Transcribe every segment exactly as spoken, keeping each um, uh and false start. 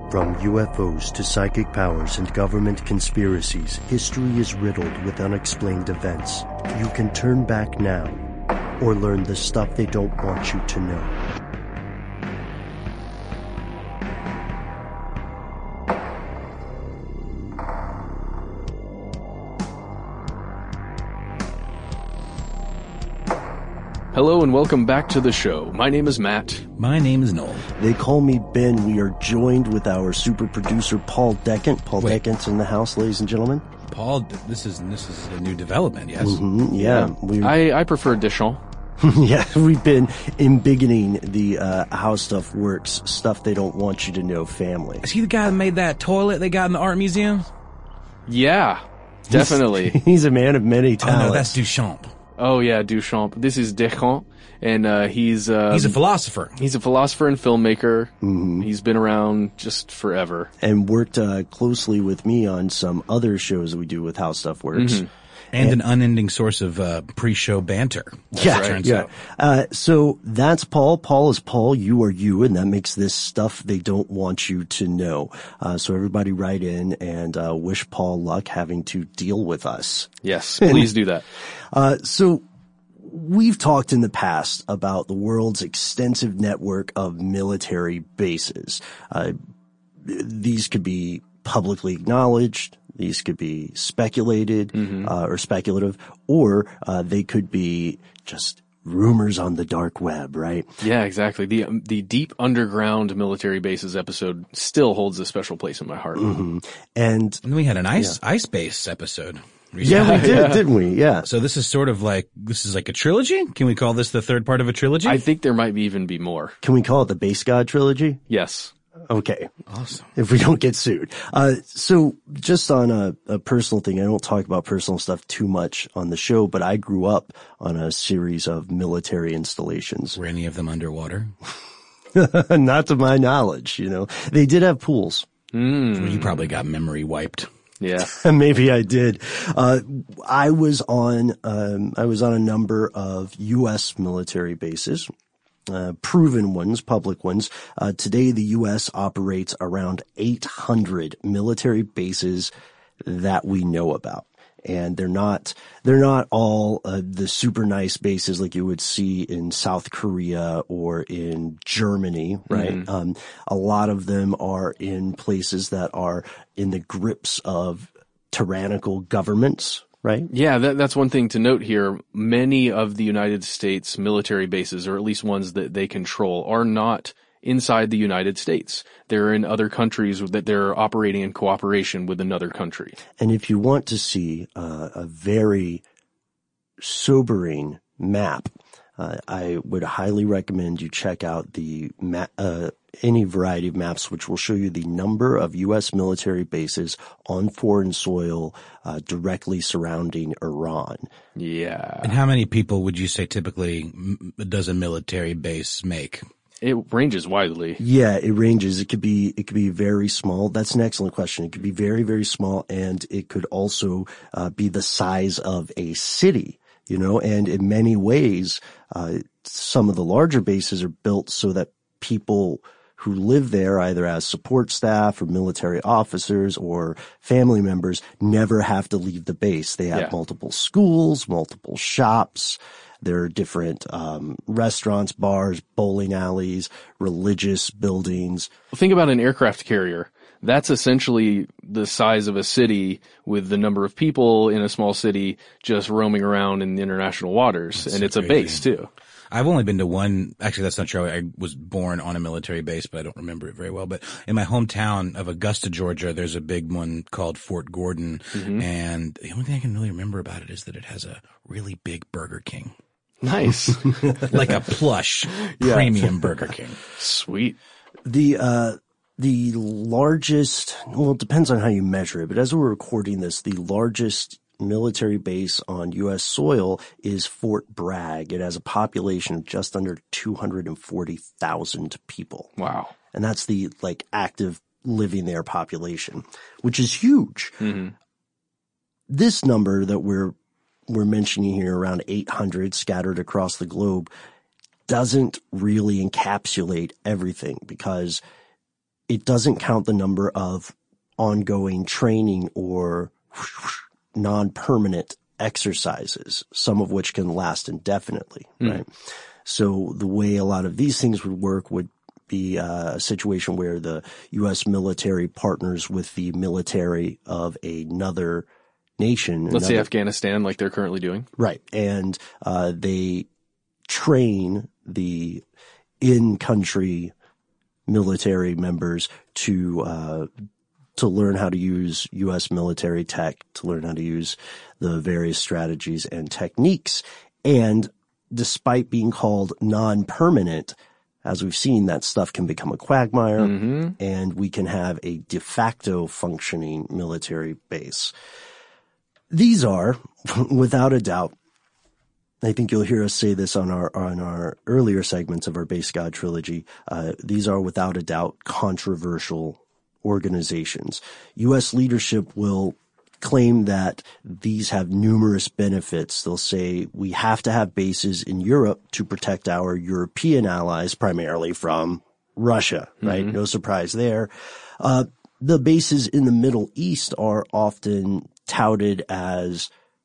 From U F Os to psychic powers and government conspiracies, history is riddled with unexplained events. You can turn back now, or learn the stuff they don't want you to know. Hello and welcome back to the show. My name is Matt. My name is Noel. They call me Ben. We are joined with our super producer, Paul Decant. Paul Wait. Decant's in the house, ladies and gentlemen. Paul, this is this is a new development, yes? Mm-hmm, yeah. Yeah. We, I, I prefer Deschamps. yeah, we've been embiggening the uh, How Stuff Works, stuff they don't want you to know family. Is he the guy that made that toilet they got in the art museum? Yeah, definitely. He's, he's a man of many Oh, talents. no, that's Duchamp. Oh yeah, Duchamp. This is Deschamps, and uh, he's uh, He's a philosopher. he's a philosopher and filmmaker. Mm-hmm. He's been around just forever. And worked uh, closely with me on some other shows that we do with How Stuff Works. Mm-hmm. And an unending source of uh, pre-show banter. as Yeah, it turns yeah. out. Uh, so that's Paul. Paul is Paul. You are you, and that makes this stuff they don't want you to know. Uh, so everybody write in and uh, wish Paul luck having to deal with us. Yes, please do that. Uh, so we've talked in the past about the world's extensive network of military bases. Uh, these could be publicly acknowledged. These could be speculated, Mm-hmm. uh, or speculative, or, uh, they could be just rumors on the dark web, right? Yeah, exactly. The um, the deep underground military bases episode still holds a special place in my heart. Mm-hmm. And And then we had an ice ice base episode recently. yeah, we did, Yeah. didn't we? Yeah. So this is sort of like, this is like a trilogy? Can we call this the third part of a trilogy? I think there might even be more. Can we call it the Base God trilogy? Yes. Okay. Awesome. If we don't get sued. Uh, so just on a, a personal thing, I don't talk about personal stuff too much on the show, but I grew up on a series of military installations. Were any of them underwater? Not to my knowledge, you know. They did have pools. Mm. Well, you probably got memory wiped. Yeah. Maybe I did. Uh, I was on, um, I was on a number of U S military bases. Uh, proven ones, public ones. Uh, today the U S operates around eight hundred military bases that we know about. And they're not, they're not all, uh, the super nice bases like you would see in South Korea or in Germany, right? Mm-hmm. Um, a lot of them are in places that are in the grips of tyrannical governments, right? Yeah, that, that's one thing to note here. Many of the United States military bases, or at least ones that they control, are not inside the United States. They're in other countries that they're operating in cooperation with another country. And if you want to see uh, a very sobering map, uh, I would highly recommend you check out the ma- uh, any variety of maps which will show you the number of U S military bases on foreign soil uh, directly surrounding Iran. Yeah. And how many people would you say typically m- does a military base make? It ranges widely. Yeah, it ranges. It could be, it could be very small. That's an excellent question. It could be very, very small, and it could also uh, be the size of a city, you know, and in many ways, uh, some of the larger bases are built so that people who live there, either as support staff or military officers or family members, never have to leave the base. They have Yeah. multiple schools, multiple shops. There are different um, restaurants, bars, bowling alleys, religious buildings. Think about an aircraft carrier. That's essentially the size of a city with the number of people in a small city just roaming around in the international waters. That's and so it's a crazy. base too. I've only been to one, actually that's not true. I was born on a military base, but I don't remember it very well. But in my hometown of Augusta, Georgia, there's a big one called Fort Gordon. Mm-hmm. And the only thing I can really remember about it is that it has a really big Burger King. Nice. Like a plush Yeah. premium Burger King. Sweet. The uh the largest, well, it depends on how you measure it, but as we're recording this, the largest military base on U S soil is Fort Bragg. It has a population of just under two hundred forty thousand people. Wow. And that's the, like, active living there population, which is huge. Mm-hmm. This number that we're we're mentioning here, around eight hundred scattered across the globe, doesn't really encapsulate everything, because it doesn't count the number of ongoing training or non-permanent exercises, some of which can last indefinitely, mm. right? So the way a lot of these things would work would be uh, a situation where the U S military partners with the military of another nation. Let's another, say Afghanistan, like they're currently doing. Right. And uh, they train the in-country military members to uh, to learn how to use U S military tech, to learn how to use the various strategies and techniques. And despite being called non-permanent, as we've seen, that stuff can become a quagmire, mm-hmm. and we can have a de facto functioning military base. These are, without a doubt, I think you'll hear us say this on our on our earlier segments of our Base God trilogy, uh, these are without a doubt controversial organizations. U S leadership will claim that these have numerous benefits. They'll say we have to have bases in Europe to protect our European allies, primarily from Russia, right? Mm-hmm. No surprise there. Uh, the bases in the Middle East are often touted as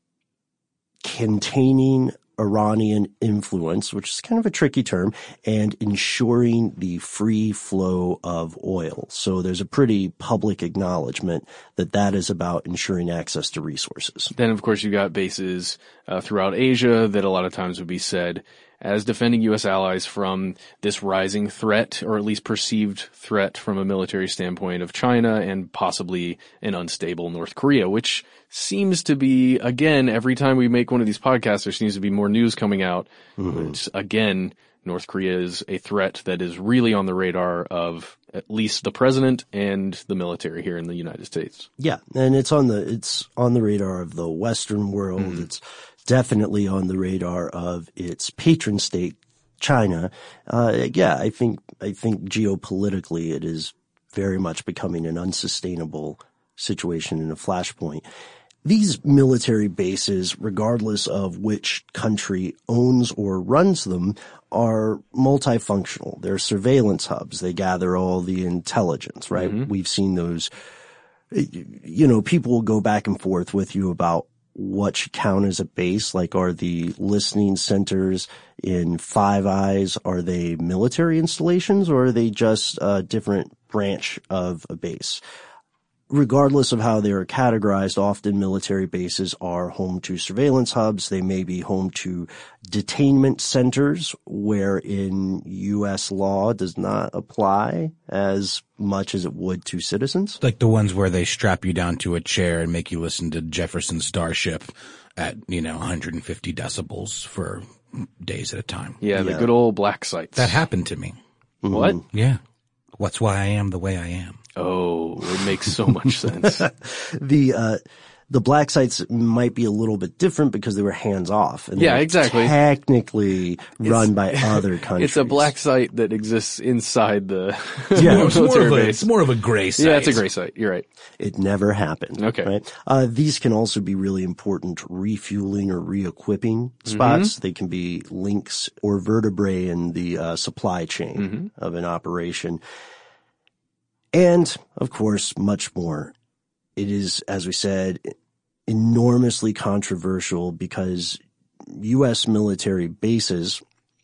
containing Iranian influence, which is kind of a tricky term, and ensuring the free flow of oil. So there's a pretty public acknowledgement that that is about ensuring access to resources. Then, of course, you got bases uh, throughout Asia that a lot of times would be said as defending U S allies from this rising threat, or at least perceived threat from a military standpoint, of China and possibly an unstable North Korea, which seems to be, again, every time we make one of these podcasts, there seems to be more news coming out. Mm-hmm. Which, again, North Korea is a threat that is really on the radar of at least the president and the military here in the United States. Yeah, and it's on the it's on the radar of the Western world. Mm-hmm. It's definitely on the radar of its patron state, China. Uh, yeah, I think I think geopolitically it is very much becoming an unsustainable situation in a flashpoint. These military bases, regardless of which country owns or runs them, are multifunctional. They're surveillance hubs. They gather all the intelligence, right? Mm-hmm. We've seen those. You know, people will go back and forth with you about what should count as a base. Like, are the listening centers in Five Eyes, are they military installations, or are they just a different branch of a base? Regardless of how they are categorized, often military bases are home to surveillance hubs. They may be home to detainment centers, where in U S law does not apply as much as it would to citizens. Like the ones where they strap you down to a chair and make you listen to Jefferson Starship at, you know, one hundred fifty decibels for days at a time. Yeah, the yeah. good old black sites. That happened to me. Mm-hmm. What? Yeah. What's why I am the way I am. Oh, it makes so much sense. The, uh, the black sites might be a little bit different because they were hands off. And yeah, exactly. Technically run it's, by other countries. It's a black site that exists inside the yeah, it's more, of a, base. it's more of a gray site. Yeah, it's a gray site. You're right. It never happened. Okay. Right? Uh, these can also be really important refueling or re-equipping spots. Mm-hmm. They can be links or vertebrae in the uh, supply chain mm-hmm. of an operation. And, of course, much more. It is, as we said, enormously controversial because U S military bases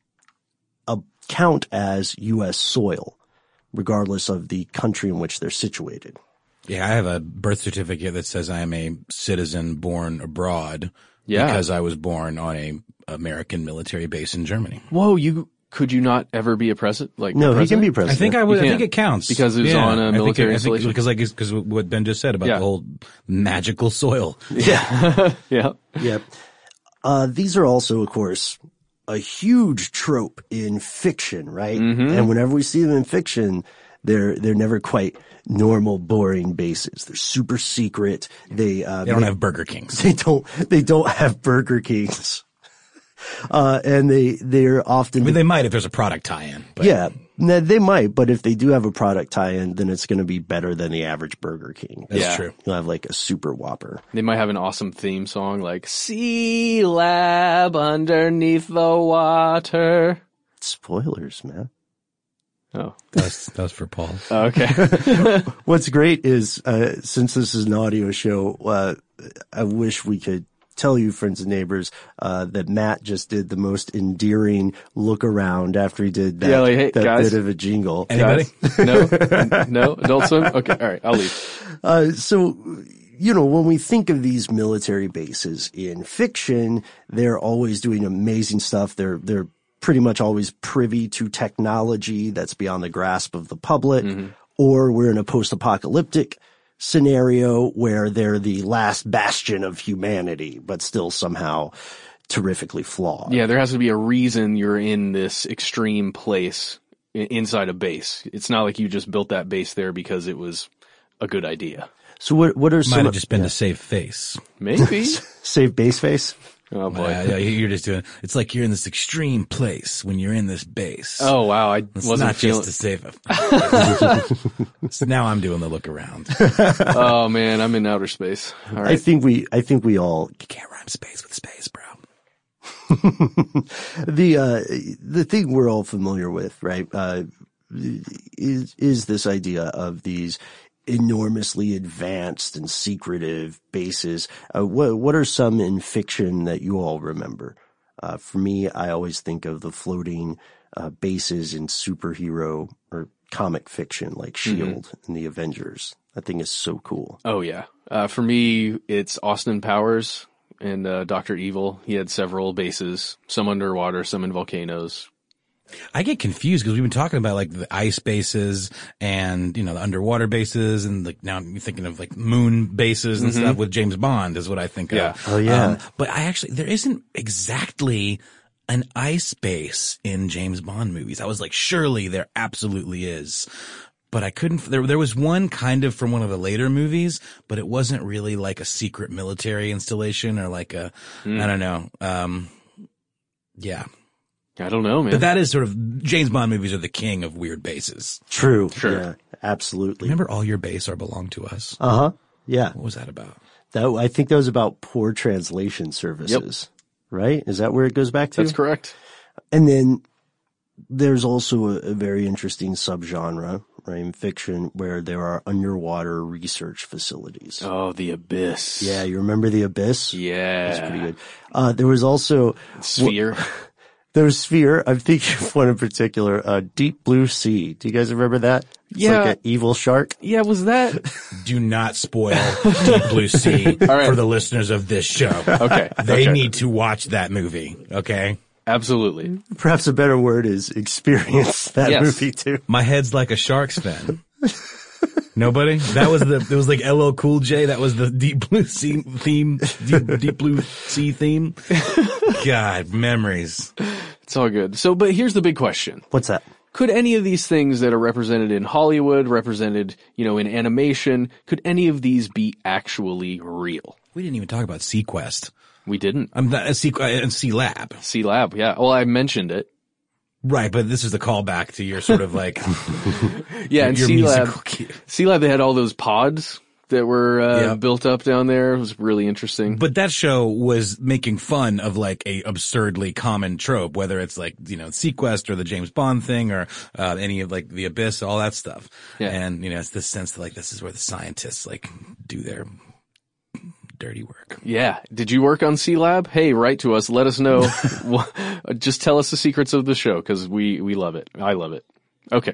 count as U S soil, regardless of the country in which they're situated. Yeah, I have a birth certificate that says I am a citizen born abroad yeah. because I was born on a American military base in Germany. Whoa, you... Could you not ever be a president? Like no, president? He can be president. I think I would. I think it counts because it was yeah, on a military I think, installation. I think, because like because what Ben just said about yeah. the whole magical soil. Yeah, yeah, yeah. Uh, these are also, of course, a huge trope in fiction, right? Mm-hmm. And whenever we see them in fiction, they're they're never quite normal, boring bases. They're super secret. They uh, they don't they, have Burger Kings. They don't. They don't have Burger Kings. Uh, and they, they're often, I mean, they might if there's a product tie-in. But. Yeah, they might, but if they do have a product tie-in, then it's going to be better than the average Burger King. That's yeah. true. You'll have like a super Whopper. They might have an awesome theme song like Sea Lab Underneath the Water. Spoilers, man. Oh, That's that's for Paul. oh okay. What's great is, uh, since this is an audio show, uh, I wish we could tell you, friends and neighbors, uh, that Matt just did the most endearing look around after he did that, Yeah, like, hey, that guys. bit of a jingle. Anybody? Guys, no, no, Adult Swim. Okay, all right, I'll leave. Uh, so, you know, when we think of these military bases in fiction, they're always doing amazing stuff. They're, they're pretty much always privy to technology that's beyond the grasp of the public, mm-hmm. or we're in a post-apocalyptic scenario where they're the last bastion of humanity, but still somehow terrifically flawed. Yeah, there has to be a reason you're in this extreme place inside a base. It's not like you just built that base there because it was a good idea. So what, what are Might some, have just been yeah. to save face. Maybe. Save base face? Oh boy. Yeah, yeah, you're just doing, it's like you're in this extreme place when you're in this base. Oh wow, I It's wasn't not feeling. just to save it. So now I'm doing the look around. Oh man, I'm in outer space. All I right. think we, I think we all, You can't rhyme space with space, bro. the, uh, the thing we're all familiar with, right, uh, is, is this idea of these enormously advanced and secretive bases. Uh, what, what are some in fiction that you all remember? Uh, for me, I always think of the floating, uh, bases in superhero or comic fiction like S H I E L D mm-hmm. and the Avengers. That thing is so cool. Oh yeah. Uh, for me, it's Austin Powers and, uh, Doctor Evil. He had several bases, some underwater, some in volcanoes. I get confused because we've been talking about like the ice bases and, you know, the underwater bases and like now I'm thinking of like moon bases and mm-hmm. stuff with James Bond is what I think yeah. of. Oh yeah. Um, but I actually, there isn't exactly an ice base in James Bond movies. I was like, surely there absolutely is. But I couldn't, there, there was one kind of from one of the later movies, but it wasn't really like a secret military installation or like a, mm. I don't know. Um, yeah. I don't know, man. But that is sort of, James Bond movies are the king of weird bases. True. Sure. Yeah, absolutely. Remember All Your Base Are Belong to Us? Uh-huh. Yeah. What was that about? That, I think that was about poor translation services, yep. right? Is that where it goes back to? That's correct. And then there's also a, a very interesting subgenre, right, in fiction where there are underwater research facilities. Oh, The Abyss. Yeah, you remember The Abyss? Yeah. That's pretty good. Uh, there was also Sphere. W- there was Sphere. I'm thinking of one in particular, uh, Deep Blue Sea. Do you guys remember that? It's yeah. like an evil shark. Yeah, was that? Do not spoil Deep Blue Sea right. for the listeners of this show. Okay. They okay. need to watch that movie, okay? Absolutely. Perhaps a better word is experience that yes. movie too. My head's like a shark's fin. Nobody? That was the, it was like L L Cool J. That was the Deep Blue Sea theme, Deep, Deep Blue Sea theme. God, memories. It's all good. So, but here's the big question. What's that? Could any of these things that are represented in Hollywood, represented, you know, in animation, could any of these be actually real? We didn't even talk about Sequest. We didn't. I'm um, uh, C, uh, C Lab. C Lab, yeah. Well, I mentioned it. Right, but this is the callback to your sort of like, yeah, and C Lab, cue. C Lab, they had all those pods that were uh, yep. built up down there. It was really interesting. But that show was making fun of like a absurdly common trope, whether it's like, you know, Sequest or the James Bond thing or uh, any of like The Abyss, all that stuff. Yeah. And, you know, it's this sense that like this is where the scientists like do their dirty work. Yeah. Did you work on C Lab? Hey, write to us. Let us know. Just tell us the secrets of the show because we, we love it. I love it. Okay.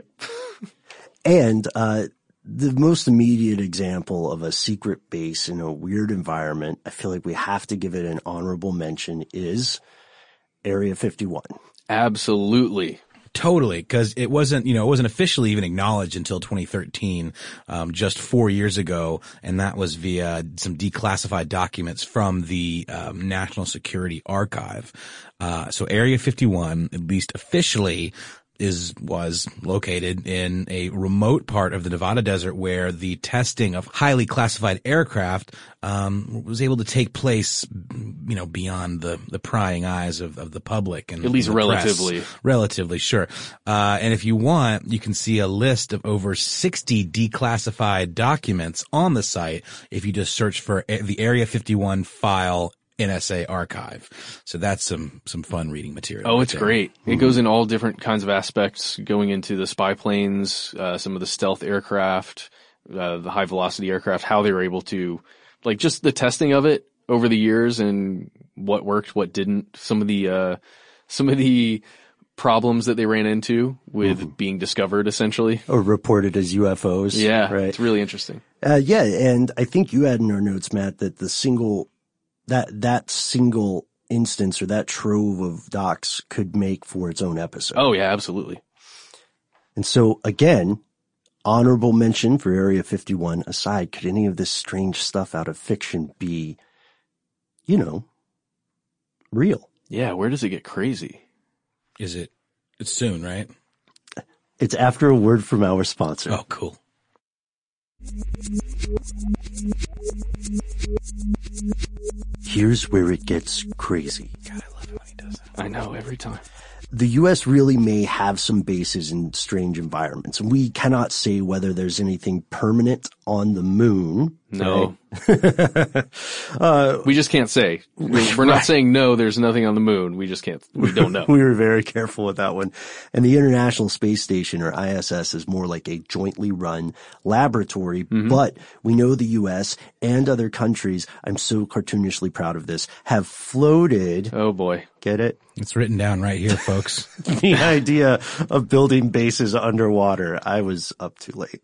And, uh, the most immediate example of a secret base in a weird environment, I feel like we have to give it an honorable mention, is Area fifty-one. Absolutely. Totally, because it wasn't, you know, it wasn't officially even acknowledged until twenty thirteen, um, just four years ago, and that was via some declassified documents from the um, National Security Archive. Uh, so Area fifty-one, at least officially, is was located in a remote part of the Nevada desert where the testing of highly classified aircraft um was able to take place, you know, beyond the the prying eyes of of the public and at least the relatively press. relatively sure uh and if you want, you can see a list of over sixty declassified documents on the site if you just search for the Area fifty-one file N S A archive. So that's some, some fun reading material. Oh, right it's there. great. It Mm-hmm. goes in all different kinds of aspects, going into the spy planes, uh, some of the stealth aircraft, uh, the high velocity aircraft, how they were able to, like, just the testing of it over the years and what worked, what didn't, some of the, uh, some of the problems that they ran into with Mm-hmm. being discovered, essentially. Or reported as U F Os. Yeah. Right. It's really interesting. Uh, yeah. And I think you had in our notes, Matt, that the single, that, that single instance or that trove of docs could make for its own episode. Oh, yeah, absolutely. And so again, honorable mention for Area fifty-one aside, could any of this strange stuff out of fiction be, you know, real? Yeah. Where does it get crazy? Is it, it's soon, right? It's after a word from our sponsor. Oh, cool. Here's where it gets crazy. God, I love it when he does that. I know, every time. The U S really may have some bases in strange environments, and we cannot say whether there's anything permanent on the moon. No. uh, We just can't say. We're not saying no, there's nothing on the moon. We just can't, we don't know. we were very careful with that one. And the International Space Station, or I S S, is more like a jointly run laboratory, Mm-hmm. but we know the U S and other countries, I'm so cartoonishly proud of this, have floated, Oh boy. get it? It's written down right here, folks. The idea of building bases underwater. I was up too late.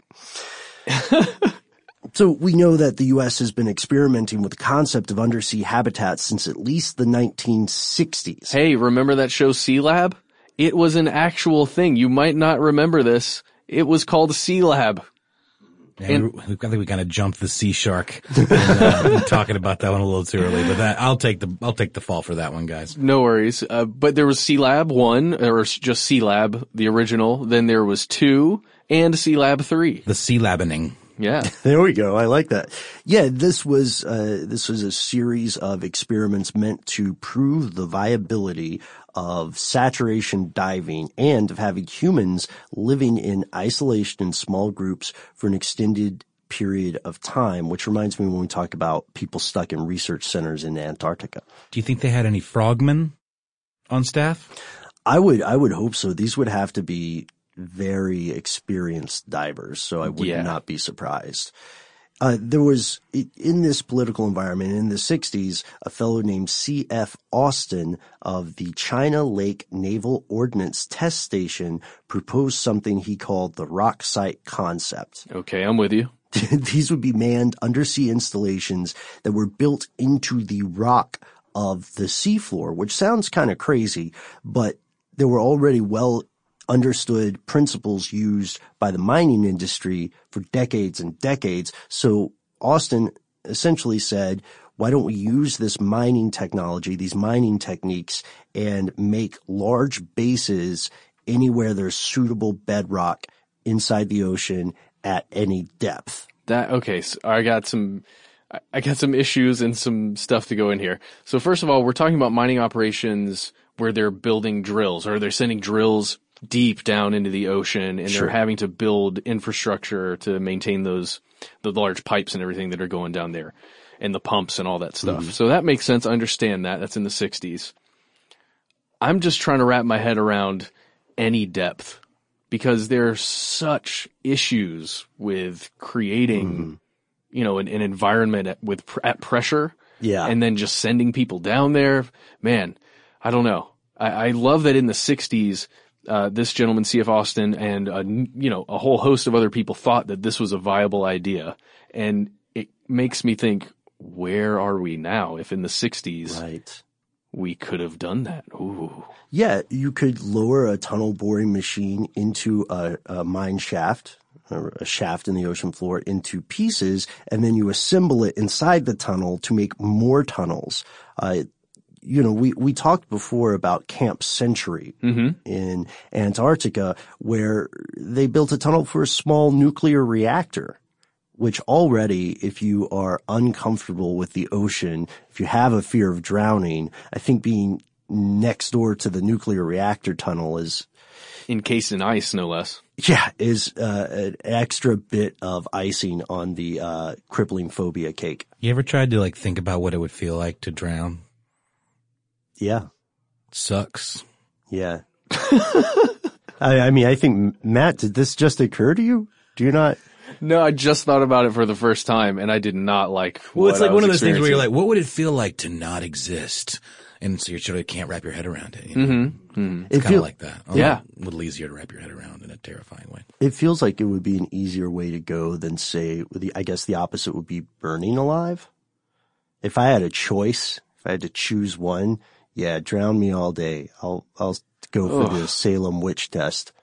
So we know that the U S has been experimenting with the concept of undersea habitats since at least the nineteen sixties. Hey, remember that show Sea Lab? It was an actual thing. You might not remember this. It was called Sea Lab. Yeah, And- we, we, I think we kind of jumped the sea shark and, uh, talking about that one a little too early, but that, I'll take the, I'll take the fall for that one, guys. No worries. Uh, but there was Sea Lab one, or just Sea Lab, the original. Then there was two, and Sea Lab three. The sea labening. Yeah. There we go. I like that. Yeah, this was, uh, this was a series of experiments meant to prove the viability of saturation diving and of having humans living in isolation in small groups for an extended period of time, which reminds me when we talk about people stuck in research centers in Antarctica. Do you think they had any frogmen on staff? I would, I would hope so. These would have to be very experienced divers, so I would Yeah. not be surprised. Uh, there was, in this political environment in the sixties, a fellow named C F Austin of the China Lake Naval Ordnance Test Station proposed something he called the rock site concept. Okay, I'm with you. These would be manned undersea installations that were built into the rock of the seafloor, which sounds kind of crazy, but there were already well understood principles used by the mining industry for decades and decades. So Austin essentially said, why don't we use this mining technology, these mining techniques, and make large bases anywhere there's suitable bedrock inside the ocean at any depth? That, okay, so I got some, I- I got some issues and some stuff to go in here. So first of all, we're talking about mining operations where they're building drills, or they're sending drills deep down into the ocean, and Sure. they're having to build infrastructure to maintain those, the large pipes and everything that are going down there, and the pumps and all that stuff. Mm-hmm. So that makes sense. I understand that. That's in the sixties. I'm just trying to wrap my head around any depth, because there are such issues with creating, Mm-hmm. you know, an, an environment at, with pr- at pressure, Yeah. and then just sending people down there. Man, I don't know. I, I love that in the sixties, uh, this gentleman, C F Austin, and, uh, you know, a whole host of other people thought that this was a viable idea. And it makes me think, where are we now if in the sixties Right. we could have done that? Ooh. Yeah, you could lower a tunnel boring machine into a, a mine shaft, or a shaft in the ocean floor, into pieces, and then you assemble it inside the tunnel to make more tunnels. Uh, you know, we, we talked before about Camp Century in Antarctica, where they built a tunnel for a small nuclear reactor, which already, if you are uncomfortable with the ocean, if you have a fear of drowning, I think being next door to the nuclear reactor tunnel is, Encased in ice, no less. Yeah, is uh, an extra bit of icing on the uh, crippling phobia cake. You ever tried to like think about what it would feel like to drown? Yeah. Sucks. Yeah. I, I mean, I think, Matt, did this just occur to you? Do you not? No, I just thought about it for the first time, and I did not like. Well, it's what like I one was of those things where you're like, experiencing. what would it feel like to not exist? And so you sort of can't wrap your head around it. You know? Mm-hmm. Mm-hmm. It's It kind feel- of like that. Only Yeah. A little easier to wrap your head around in a terrifying way. It feels like it would be an easier way to go than, say, the, I guess the opposite would be burning alive. If I had a choice, if I had to choose one, yeah, drown me all day. I'll, I'll go for Ugh. the Salem witch test.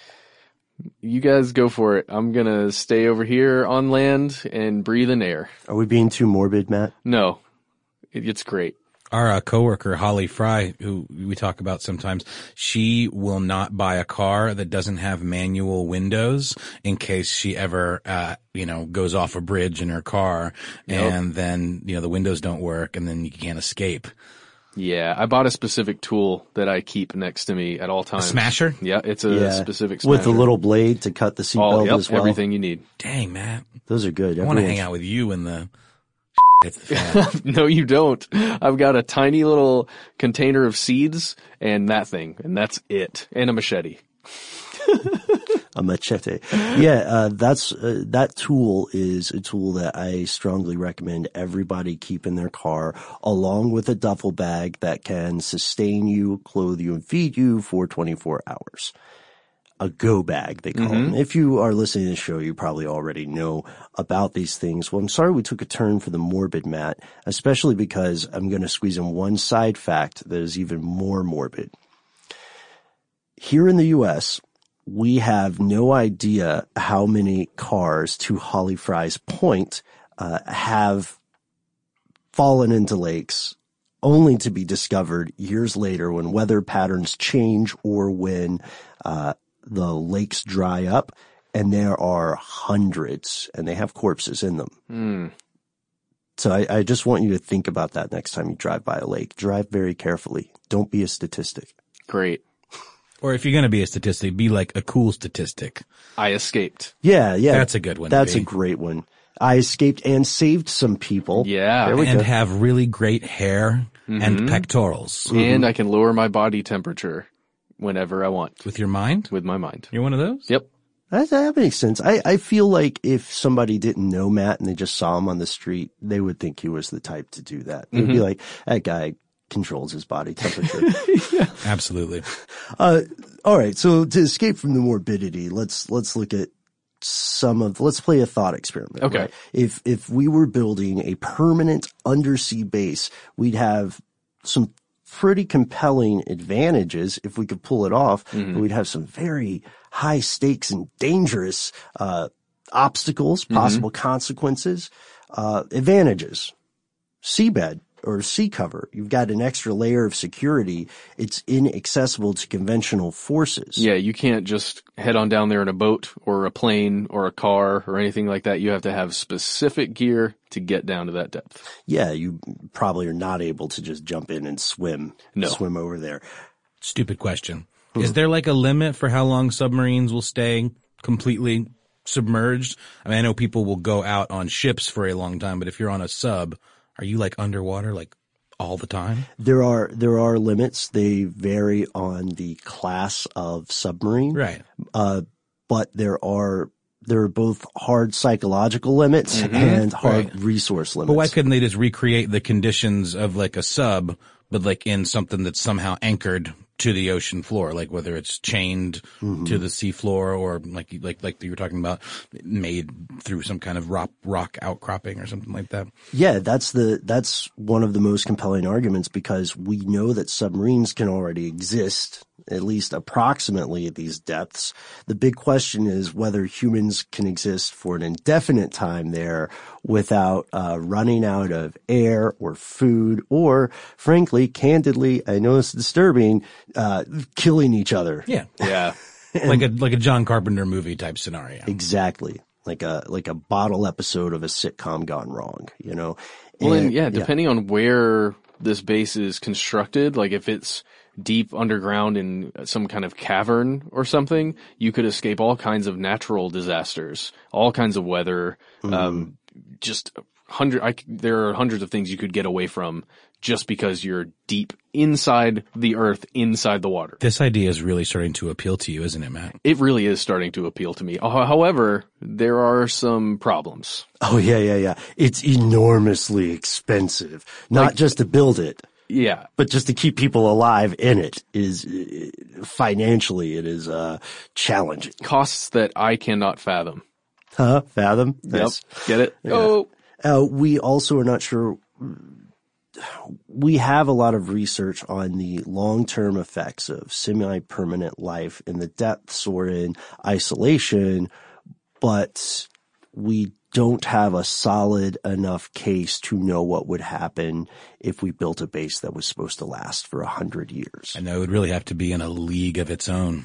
You guys go for it. I'm gonna stay over here on land and breathe in air. Are we being too morbid, Matt? No, it, it's great. Our uh, coworker, Holly Fry, who we talk about sometimes, she will not buy a car that doesn't have manual windows in case she ever, uh, you know, goes off a bridge in her car Yep. and then, you know, the windows don't work and then you can't escape. Yeah, I bought a specific tool that I keep next to me at all A times. smasher? Yeah, it's a Yeah. specific smasher. With the little blade to cut the All, seatbelt yep, as well. everything you need. Dang, Matt. Those are good. I want to Everyone's- hang out with you in the hits the fan. No, you don't. I've got a tiny little container of seeds and that thing, and that's it. And a machete. A machete. Yeah, uh, that's, uh, that tool is a tool that I strongly recommend everybody keep in their car, along with a duffel bag that can sustain you, clothe you, and feed you for twenty-four hours. A go bag, they call them. If you are listening to the show, you probably already know about these things. Well, I'm sorry we took a turn for the morbid, Matt, especially because I'm going to squeeze in one side fact that is even more morbid. Here in the U S, we have no idea how many cars, to Holly Fry's point, uh, have fallen into lakes only to be discovered years later when weather patterns change or when uh, the lakes dry up, and there are hundreds, and they have corpses in them. Mm. So I, I just want you to think about that next time you drive by a lake. Drive very carefully. Don't be a statistic. Great. Or if you're going to be a statistic, be like a cool statistic. I escaped. Yeah, yeah. That's a good one to That's be. a great one. I escaped and saved some people. Yeah. There we And go. have really great hair and pectorals. And I can lower my body temperature whenever I want With your mind? with my mind. You're one of those? Yep. That, that makes sense. I, I feel like if somebody didn't know Matt and they just saw him on the street, they would think he was the type to do that. They'd be like, that guy controls his body temperature. Absolutely. Uh, all right. So to escape from the morbidity, let's, let's look at some of, let's play a thought experiment. Okay. right? If, if we were building a permanent undersea base, we'd have some pretty compelling advantages if we could pull it off, but we'd have some very high stakes and dangerous, uh, obstacles, possible consequences, uh, advantages. Seabed or sea cover. You've got an extra layer of security. It's inaccessible to conventional forces. Yeah, you can't just head on down there in a boat or a plane or a car or anything like that. You have to have specific gear to get down to that depth. Yeah, you probably are not able to just jump in and swim, No. swim over there. Stupid question. Is there like a limit for how long submarines will stay completely submerged? I mean, I know people will go out on ships for a long time, but if you're on a sub, are you like underwater like all the time? There are, there are limits. They vary on the class of submarine. Right. Uh, but there are, there are both hard psychological limits and hard Right. resource limits. But why couldn't they just recreate the conditions of like a sub, but like in something that's somehow anchored to the ocean floor, like whether it's chained to the sea floor or like like like you were talking about, made through some kind of rock rock outcropping or something like that. Yeah, that's the, that's one of the most compelling arguments because we know that submarines can already exist, at least approximately at these depths. The big question is whether humans can exist for an indefinite time there without uh, running out of air or food or, frankly, candidly, I know it's disturbing, uh, killing each other. Yeah. Yeah. like a like a John Carpenter movie type scenario. Exactly. Like a, like a bottle episode of a sitcom gone wrong, you know? Well, and And- yeah, depending on where this base is constructed, like if it's deep underground in some kind of cavern or something, you could escape all kinds of natural disasters, all kinds of weather, mm-hmm. um, just hundred, I, there are hundreds of things you could get away from just because you're deep inside the earth, inside the water. This idea is really starting to appeal to you, isn't it, Matt? It really is starting to appeal to me. However, there are some problems. Oh, yeah, yeah, yeah. It's enormously expensive. Not like, just to build it. Yeah. But just to keep people alive in it is, financially, it is, uh, challenging. Costs that I cannot fathom. Huh? Fathom? Nice. Yep. Get it? Yeah. Oh. Uh, we also are not sure. We have a lot of research on the long-term effects of semi-permanent life in the depths or in isolation, but we don't have a solid enough case to know what would happen if we built a base that was supposed to last for a hundred years. I know it would really have to be in a league of its own.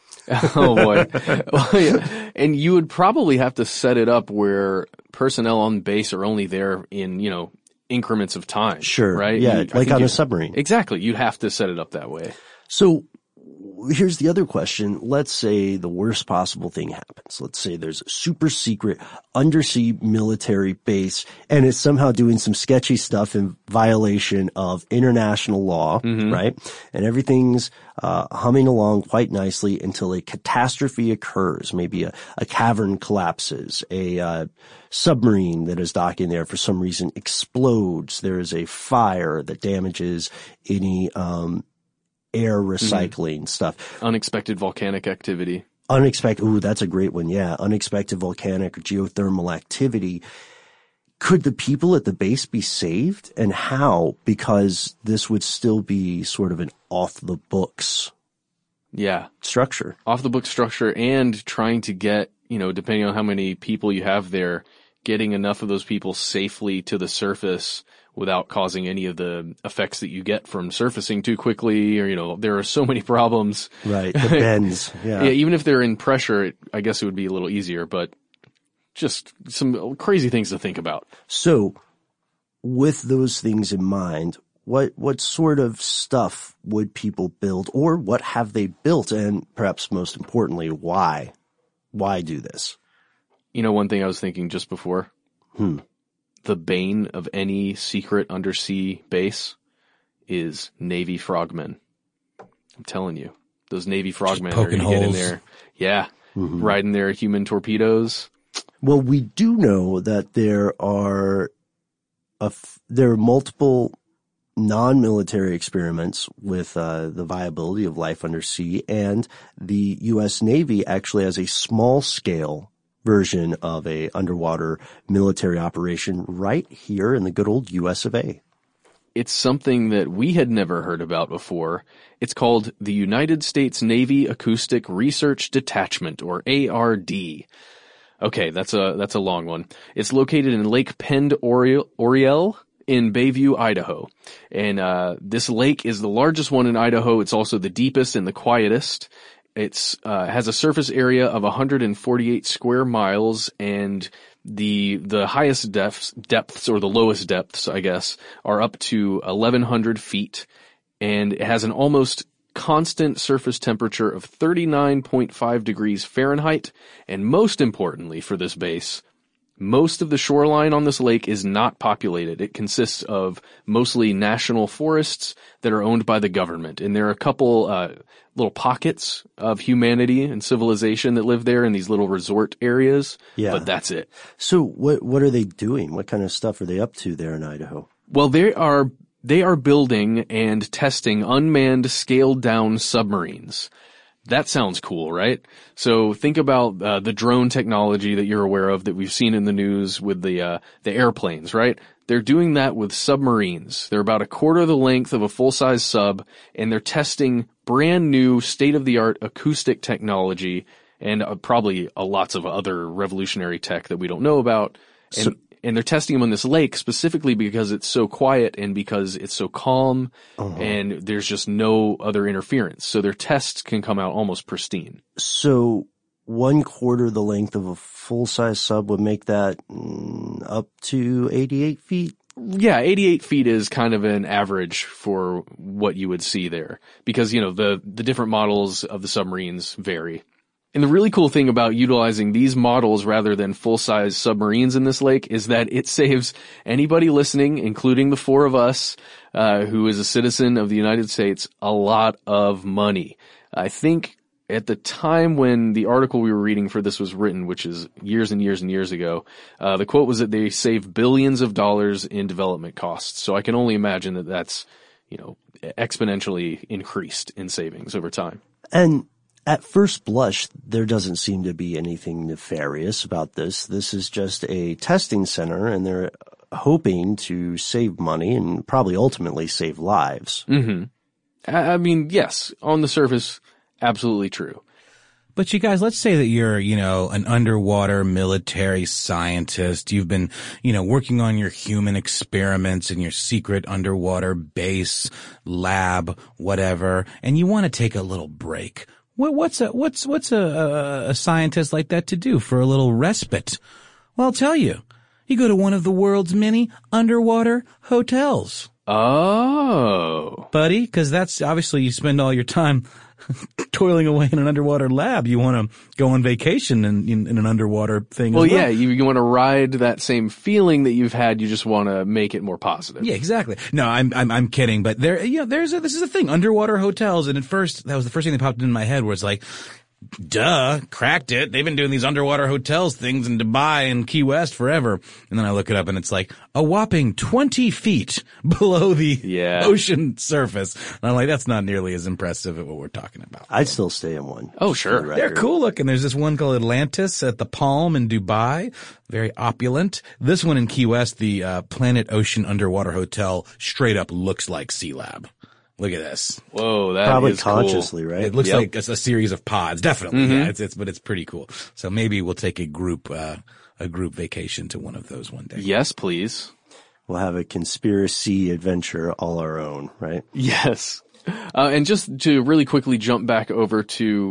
Oh boy. Well, yeah. And you would probably have to set it up where personnel on base are only there in, you know, increments of time. Sure. Right? Yeah. You, like on a submarine. Exactly. You have to set it up that way. So here's the other question. Let's say the worst possible thing happens. Let's say there's a super secret undersea military base and it's somehow doing some sketchy stuff in violation of international law, mm-hmm. right? And everything's uh humming along quite nicely until a catastrophe occurs. Maybe a, a cavern collapses, a uh submarine that is docking there for some reason explodes. There is a fire that damages any um air recycling mm-hmm. stuff. Unexpected volcanic activity. Unexpected. Ooh, that's a great one. Yeah. Unexpected volcanic or geothermal activity. Could the people at the base be saved, and how? Because this would still be sort of an off the books. Yeah. Structure. Off the book structure, and trying to get, you know, depending on how many people you have there, getting enough of those people safely to the surface without causing any of the effects that you get from surfacing too quickly, or, you know, there are so many problems. Right, the bends, yeah. Yeah, even if they're in pressure, it, I guess it would be a little easier, but just some crazy things to think about. So, with those things in mind, what what sort of stuff would people build, or what have they built, and perhaps most importantly, why? Why do this? You know, one thing I was thinking just before? Hmm. The bane of any secret undersea base is Navy frogmen. I'm telling you, those Navy frogmen are going to get in there. Yeah. Mm-hmm. Riding their human torpedoes. Well, we do know that there are a f- there are multiple non-military experiments with uh, the viability of life undersea, and the U S Navy actually has a small-scale version of a underwater military operation right here in the good old U S of A. It's something that we had never heard about before. It's called the United States Navy Acoustic Research Detachment, or A R D. Okay, that's a that's a long one. It's located in Lake Pend Oreille in Bayview, Idaho. And uh this lake is the largest one in Idaho. It's also the deepest and the quietest. It's uh has a surface area of one hundred forty-eight square miles, and the the highest depths depths or the lowest depths, I guess, are up to eleven hundred feet, and it has an almost constant surface temperature of thirty-nine point five degrees Fahrenheit, and most importantly for this base, most of the shoreline on this lake is not populated. It consists of mostly national forests that are owned by the government. And there are a couple uh little pockets of humanity and civilization that live there in these little resort areas. Yeah. But that's it. So what what are they doing? What kind of stuff are they up to there in Idaho? Well, they are they are building and testing unmanned scaled-down submarines. That sounds cool, right? So think about uh, the drone technology that you're aware of that we've seen in the news with the uh, the airplanes, right? They're doing that with submarines. They're about a quarter of the length of a full-size sub, and they're testing brand new state-of-the-art acoustic technology and uh, probably uh, lots of other revolutionary tech that we don't know about. And so, and they're testing them on this lake specifically because it's so quiet and because it's so calm, uh-huh. and there's just no other interference. So their tests can come out almost pristine. So one quarter the length of a full-size sub would make that mm, up to eighty-eight feet? Yeah, eighty-eight feet is kind of an average for what you would see there because, you know, the, the different models of the submarines vary. And the really cool thing about utilizing these models rather than full-size submarines in this lake is that it saves anybody listening, including the four of us, uh, who is a citizen of the United States, a lot of money. I think at the time when the article we were reading for this was written, which is years and years and years ago, uh, the quote was that they save billions of dollars in development costs. So I can only imagine that that's, you know, exponentially increased in savings over time. And at first blush, there doesn't seem to be anything nefarious about this. This is just a testing center, and they're hoping to save money and probably ultimately save lives. Mm-hmm. I mean, yes, on the surface, absolutely true. But you guys, let's say that you're, you know, an underwater military scientist. You've been, you know, working on your human experiments in your secret underwater base, lab, whatever, and you want to take a little break. What, what's a, what's, what's a, a, a scientist like that to do for a little respite? Well, I'll tell you. You go to one of the world's many underwater hotels. Oh. Buddy, because that's obviously you spend all your time toiling away in an underwater lab. You want to go on vacation in, in, in an underwater thing well, as well. yeah, you, you want to ride that same feeling that you've had. You just want to make it more positive. Yeah, exactly. No, I'm, I'm, I'm kidding. But there, you know, there's a, this is a thing, underwater hotels. And at first, that was the first thing that popped into my head where it's like, duh, cracked it. They've been doing these underwater hotels things in Dubai and Key West forever. And then I look it up and it's like a whopping twenty feet below the yeah. ocean surface. And I'm like, that's not nearly as impressive as what we're talking about. I'd still stay in one. Oh, sure. The They're cool looking. There's this one called Atlantis at the Palm in Dubai. Very opulent. This one in Key West, the uh, Planet Ocean Underwater Hotel, straight up looks like Sea Lab. Look at this. Whoa, that Probably is consciously, cool. right? It looks Yep. like a, a series of pods. Definitely. Mm-hmm. Yeah, it's, it's, but it's pretty cool. So maybe we'll take a group, uh, a group vacation to one of those one day. Yes, please. We'll have a conspiracy adventure all our own, right? Yes. Uh, and just to really quickly jump back over to,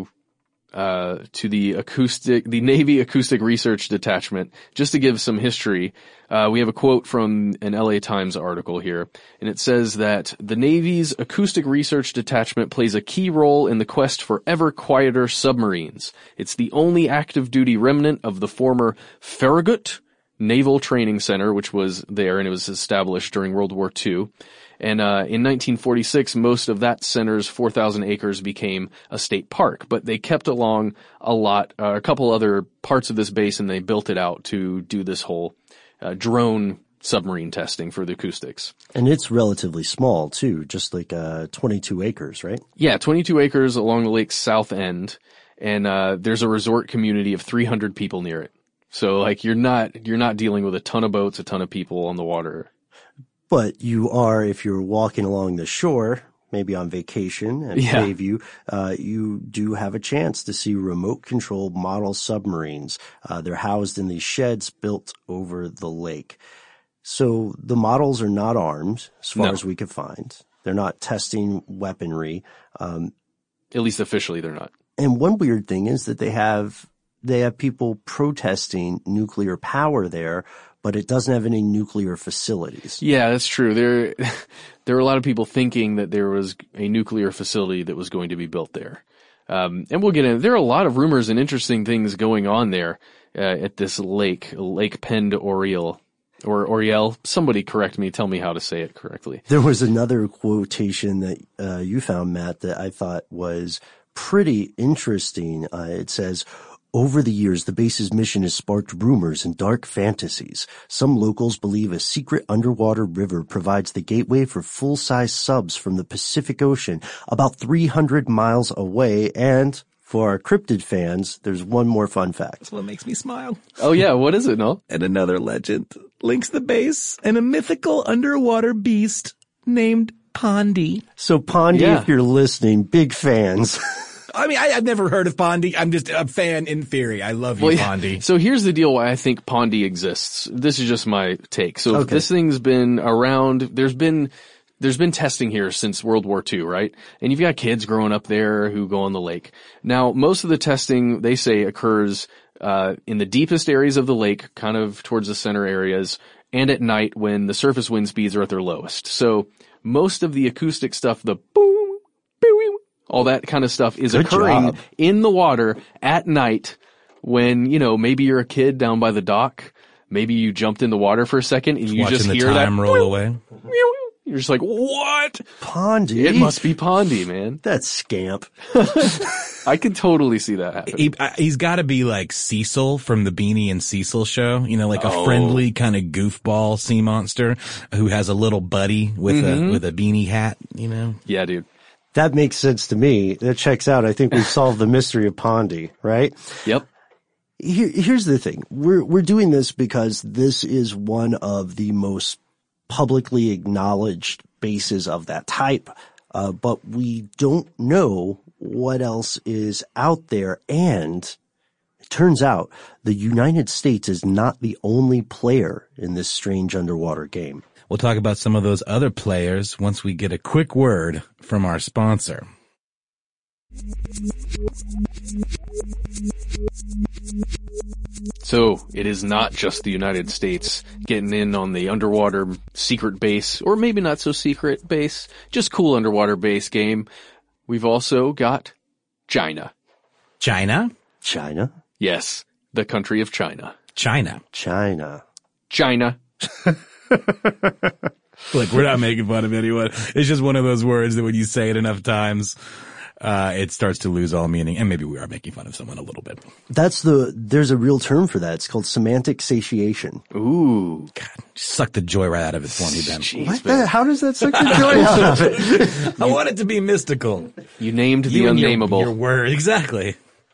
uh, to the acoustic, the Navy Acoustic Research Detachment, just to give some history. Uh, we have a quote from an L A Times article here, and it says that the Navy's Acoustic Research Detachment plays a key role in the quest for ever quieter submarines. It's the only active duty remnant of the former Farragut Naval Training Center, which was there, and it was established during World War Two. And uh in nineteen forty-six, most of that center's four thousand acres became a state park, but they kept along a lot, uh, a couple other parts of this base, and they built it out to do this whole uh, drone submarine testing for the acoustics. And it's relatively small too, just like uh twenty-two acres, right? Yeah, twenty-two acres along the lake's south end, and uh there's a resort community of three hundred people near it. So like you're not you're not dealing with a ton of boats, a ton of people on the water. But you are, if you're walking along the shore, maybe on vacation at Yeah. Bayview, uh, you do have a chance to see remote control model submarines. Uh, they're housed in these sheds built over the lake. So the models are not armed, as far No. as we could find. They're not testing weaponry. Um, At least officially they're not. and one weird thing is that they have, they have people protesting nuclear power there, but it doesn't have any nuclear facilities. Yeah, that's true. There, there were a lot of people thinking that there was a nuclear facility that was going to be built there. Um, and we'll get in. There are a lot of rumors and interesting things going on there, uh, at this lake, Lake Pend Oriel, or Oriel. Somebody correct me. Tell me how to say it correctly. There was another quotation that uh, you found, Matt, that I thought was pretty interesting. Uh, it says, over the years, the base's mission has sparked rumors and dark fantasies. Some locals believe a secret underwater river provides the gateway for full-size subs from the Pacific Ocean about three hundred miles away. And for our cryptid fans, there's one more fun fact. That's what makes me smile. Oh yeah, what is it, no? And another legend links the base and a mythical underwater beast named Pondy. So Pondy, Yeah. if you're listening, big fans. I mean, I, I've never heard of Pondy. I'm just a fan in theory. I love you, Well, yeah. Pondy. So here's the deal why I think Pondy exists. This is just my take. So Okay. this thing's been around, there's been, there's been testing here since World War Two, right? And you've got kids growing up there who go on the lake. Now, most of the testing, they say, occurs uh in the deepest areas of the lake, kind of towards the center areas, and at night when the surface wind speeds are at their lowest. So most of the acoustic stuff, the boom, boom, all that kind of stuff is Good occurring job. in the water at night when, you know, maybe you're a kid down by the dock. Maybe you jumped in the water for a second and you Watching just the hear time that. roll away. You're just like, what? Pondy. It must be Pondy, man. That scamp. I could totally see that happen. He, uh, he's got to be like Cecil from the Beanie and Cecil show, you know, like a Oh. friendly kind of goofball sea monster who has a little buddy with Mm-hmm. a with a beanie hat, you know. Yeah, dude. That makes sense to me. That checks out. I think we've solved the mystery of Pondy, right? Yep. Here, here's the thing. We're, we're doing this because this is one of the most publicly acknowledged bases of that type. Uh, but we don't know what else is out there. And it turns out the United States is not the only player in this strange underwater game. We'll talk about some of those other players once we get a quick word from our sponsor. So it is not just the United States getting in on the underwater secret base, or maybe not so secret base, just cool underwater base game. We've also got China. China? China? Yes, the country of China. China. China. China. Look, we're not making fun of anyone. It's just one of those words that when you say it enough times, uh, it starts to lose all meaning. And maybe we are making fun of someone a little bit. That's the, there's a real term for that. It's called semantic satiation. Ooh. God, suck the joy right out of it for me, Ben. Jeez, What man. the, how does that suck the joy out of it? I want it to be mystical. You named the You and your- unnameable. Your word, exactly.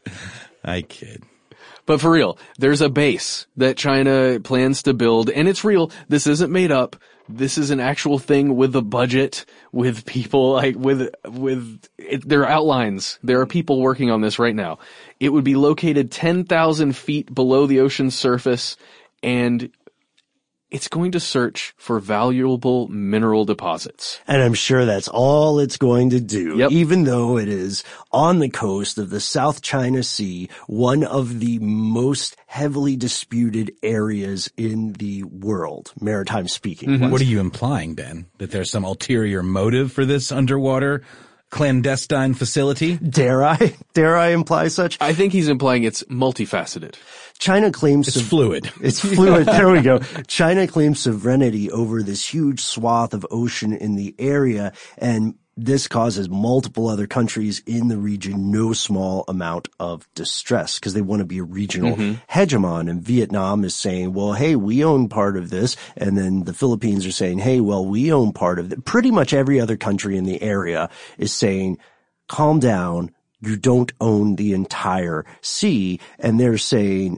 I kid. But for real, there's a base that China plans to build, and it's real. This isn't made up. This is an actual thing with a budget, with people, like, with, with, it, there are outlines. There are people working on this right now. It would be located ten thousand feet below the ocean's surface, and it's going to search for valuable mineral deposits. And I'm sure that's all it's going to do, Yep. even though it is on the coast of the South China Sea, one of the most heavily disputed areas in the world, maritime speaking. Mm-hmm. What are you implying, Ben? That there's some ulterior motive for this underwater clandestine facility? Dare I? Dare I imply such? I think he's implying it's multifaceted. China claims It's to fluid. It's fluid. There we go. China claims sovereignty over this huge swath of ocean in the area, and this causes multiple other countries in the region no small amount of distress because they want to be a regional Mm-hmm. hegemon. And Vietnam is saying, well, hey, we own part of this. And then the Philippines are saying, hey, well, we own part of it. Pretty much every other country in the area is saying, calm down. You don't own the entire sea. And they're saying,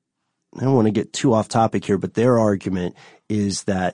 I don't want to get too off topic here, but their argument is that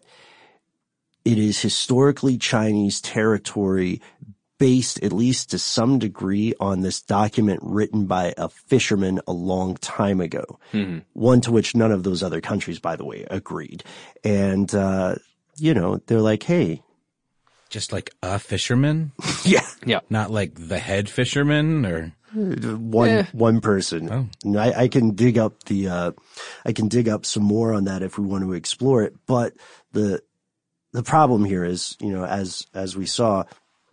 it is historically Chinese territory based, at least to some degree, on this document written by a fisherman a long time ago. Mm-hmm. One to which none of those other countries, by the way, agreed. And, uh, you know, they're like, hey. Just like a fisherman? Yeah. Yeah. Not like the head fisherman or... One, Eh. one person. Oh. And I, I can dig up the, uh, I can dig up some more on that if we want to explore it. But the, the problem here is, you know, as, as we saw,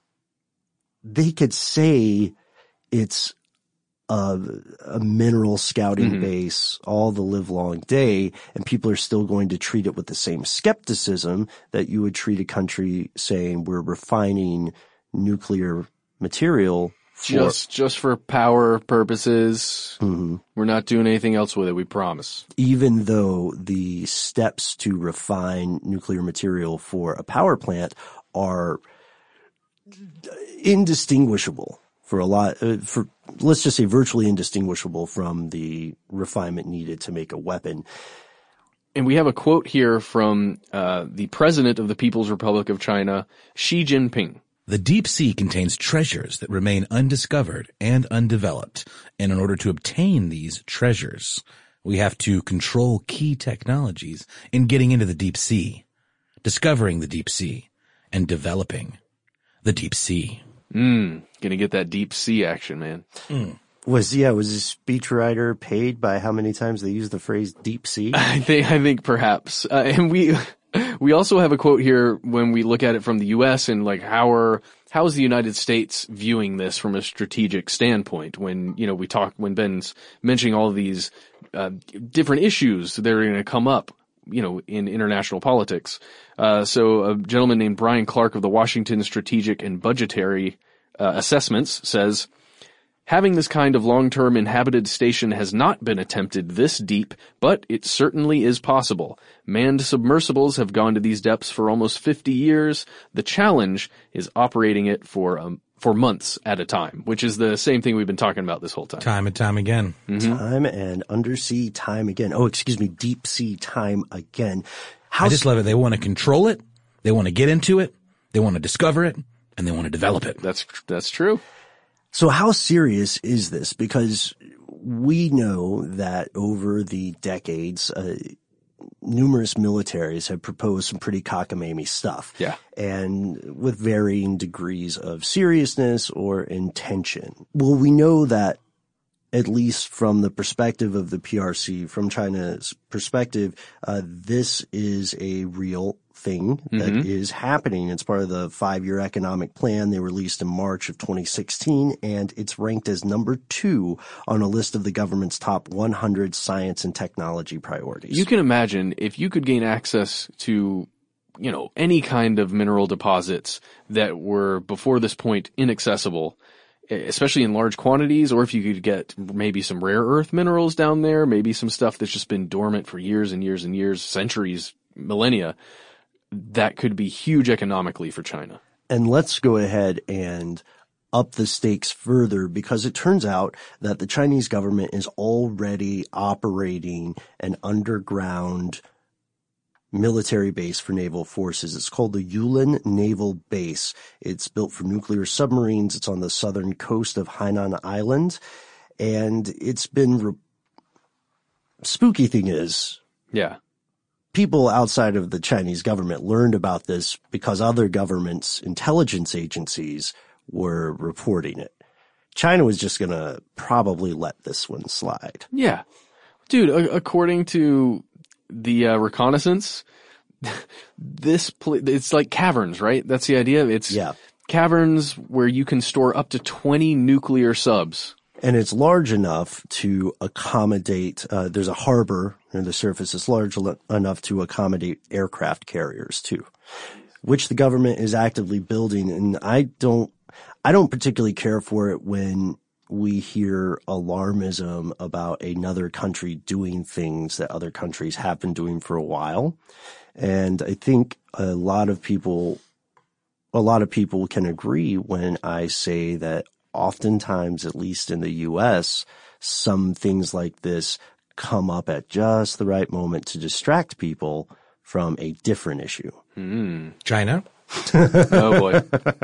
they could say it's a, a mineral scouting Mm-hmm. base all the live long day, and people are still going to treat it with the same skepticism that you would treat a country saying we're refining nuclear material. For, Just, just for power purposes. Mhm. We're not doing anything else with it, we promise. Even though the steps to refine nuclear material for a power plant are indistinguishable for a lot, uh, for, let's just say virtually indistinguishable from the refinement needed to make a weapon. And we have a quote here from uh, the president of the People's Republic of China, Xi Jinping. The deep sea contains treasures that remain undiscovered and undeveloped, and in order to obtain these treasures, we have to control key technologies in getting into the deep sea, discovering the deep sea, and developing the deep sea. Mmm, gonna get that deep sea action, man. Was, yeah, was his speechwriter paid by how many times they use the phrase deep sea? I think, I think perhaps. Uh, and we, we also have a quote here when we look at it from the U S and like how are, how is the United States viewing this from a strategic standpoint? When, you know, we talk, when Ben's mentioning all of these, uh, different issues that are going to come up, you know, in international politics. Uh, so a gentleman named Brian Clark of the Washington Strategic and Budgetary, uh, Assessments says, having this kind of long-term inhabited station has not been attempted this deep, but it certainly is possible. Manned submersibles have gone to these depths for almost fifty years. The challenge is operating it for um, for months at a time, which is the same thing we've been talking about this whole time. Time and time again. Mm-hmm. Time and undersea time again. Oh, excuse me, deep sea time again. How I just love it. They want to control it. They want to get into it. They want to discover it. And they want to develop it. That's that's true. So how serious is this? Because we know that over the decades, uh, numerous militaries have proposed some pretty cockamamie stuff. Yeah. And with varying degrees of seriousness or intention. Well, we know that at least from the perspective of the P R C, from China's perspective, uh, this is a real thing that mm-hmm. is happening. It's part of the five-year economic plan they released in March of twenty sixteen, and it's ranked as number two on a list of the government's top one hundred science and technology priorities. You can imagine if you could gain access to, you know, any kind of mineral deposits that were before this point inaccessible, especially in large quantities, or if you could get maybe some rare earth minerals down there, maybe some stuff that's just been dormant for years and years and years, centuries, millennia, that could be huge economically for China. And let's go ahead and up the stakes further, because it turns out that the Chinese government is already operating an underground military base for naval forces. It's called the Yulin Naval Base. It's built for nuclear submarines. It's on the southern coast of Hainan Island. And it's been re- spooky thing is, yeah, people outside of the Chinese government learned about this because other governments' intelligence agencies were reporting it. China was just going to probably let this one slide. Yeah. Dude, a- according to the uh, reconnaissance, this pl- it's like caverns, right? That's the idea. It's yeah. caverns where you can store up to twenty nuclear subs. And it's large enough to accommodate, uh, there's a harbor near the surface. It's large l- enough to accommodate aircraft carriers too, which the government is actively building. And I don't, I don't particularly care for it when we hear alarmism about another country doing things that other countries have been doing for a while. And I think a lot of people, a lot of people can agree when I say that oftentimes, at least in the U S, some things like this come up at just the right moment to distract people from a different issue. Mm. China? Oh boy.